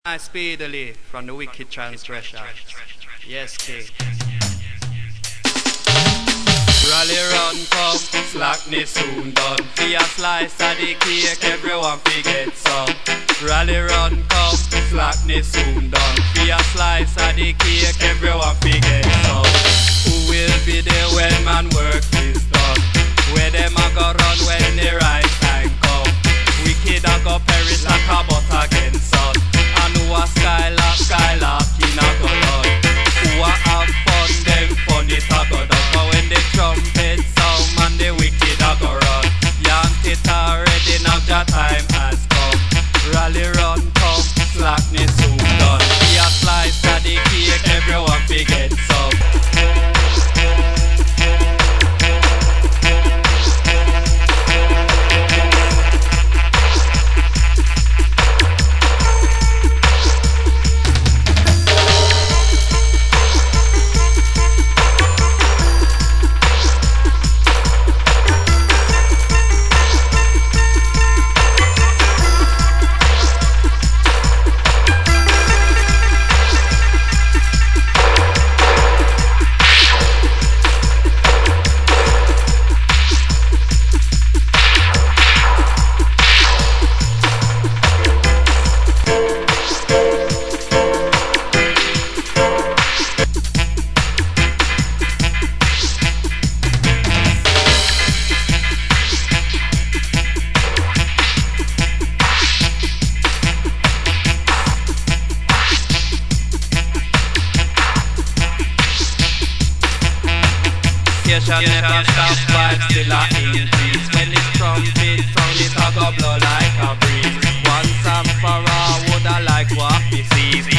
I speedily from the wicked transgressor. Yes, King. Rally run come, slackness soon done. Be a slice of the cake, everyone forget some. Rally run come, slackness soon done. Be a slice of the cake, everyone forget some. Who will be there when man work is done? Where them a go run when the right time come? Wicked a go perish like a butt against sun. And who a skylark in a go run? Who a have fun, them fun it a go down. But when the trumpet sound, man the wicked a go run. Yanked it already, now your time has come. Rally run come, slackness soon done. Be a slice of the cake, everyone forget some. Shall never stop, vibes still a increase. When the trumpet sound, it a go blow like a breeze. Once and for all, woulda like what we see.